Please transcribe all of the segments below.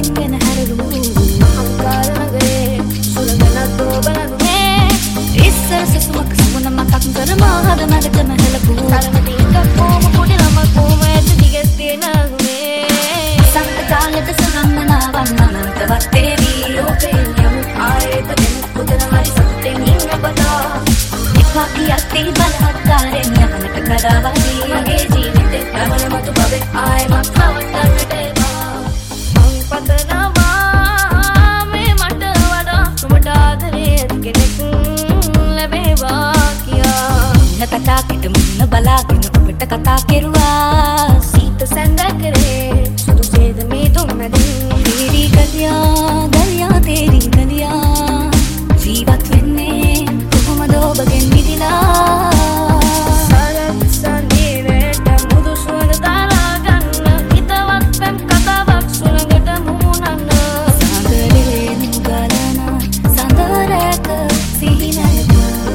ගෙන්ගෙන හැරගමු අංකාර නගරේ සුළඟනක් දෝබලනුනේ ඉස්සර සසුමක් සමුණ මතක් කරම හද මැදටම හෙලපු තරම ටිකක් කොම පොඩි ළමක් කොම ඇත දිගස් තියෙනගුනේ සම්ප කාලෙට සරන්නනාවන් අනන්තවත් තේවි ලෝකේ යමු ආයෙත් දෙනුත් පුතන හරි සතුටෙන් ඉන්න බදා එපා කියත්තේ බලහත්කාරෙන් යමනට කඩාවදී මගේ ජීවිතේ ප්‍රබල මතු බවේ ආයෙමත් නවත්තන්නට එපා මං පතනවා මේ මට වඩා නුඹට ආදරේ ඇති කෙනෙක් ලැබේවා කියා මුන්න කතාකට මුන්න බලාගෙන ඔබට කතා කෙරුවා සීත සැඳකරේ සුදු සේද මේ දුම්නදින් තේරි ගලියා තේරි ගලියා ජීවත් වෙන්නේ කොහොමද ඔබගෙන් මිදිලා සරත් සඳීරේට මුදු සුවඳ දාලා ගන්න හිතවත් පැම් කතාවක් සුළඟට මුමුණන්න සඳරේ නුගලන සඳරක සිහිනයක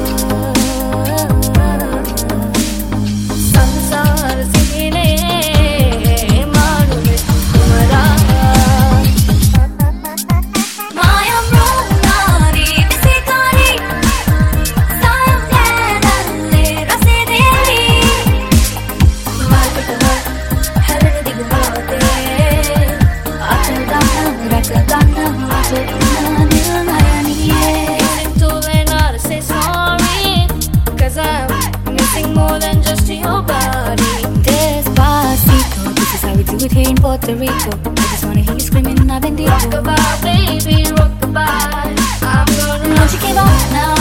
සංසාර සිහිනේ මානුවේ කුමරා මායම් රෝනාරි විසිකාරි සායම් ලෑදල්ලේ රසේ දේවි මාල්පට හැරෙන දිගු මාවතේ අතන ගන්න රැක ගන්න මාසෙන්න නිර්ණයනියේ Listen to Leonard say sorry cause I'm missing more than just your body Despacito this is how we do it here in Puerto Rico I just wanna hear you screaming I've been deep Rockabye baby rockabye I'm gonna Don't you give up now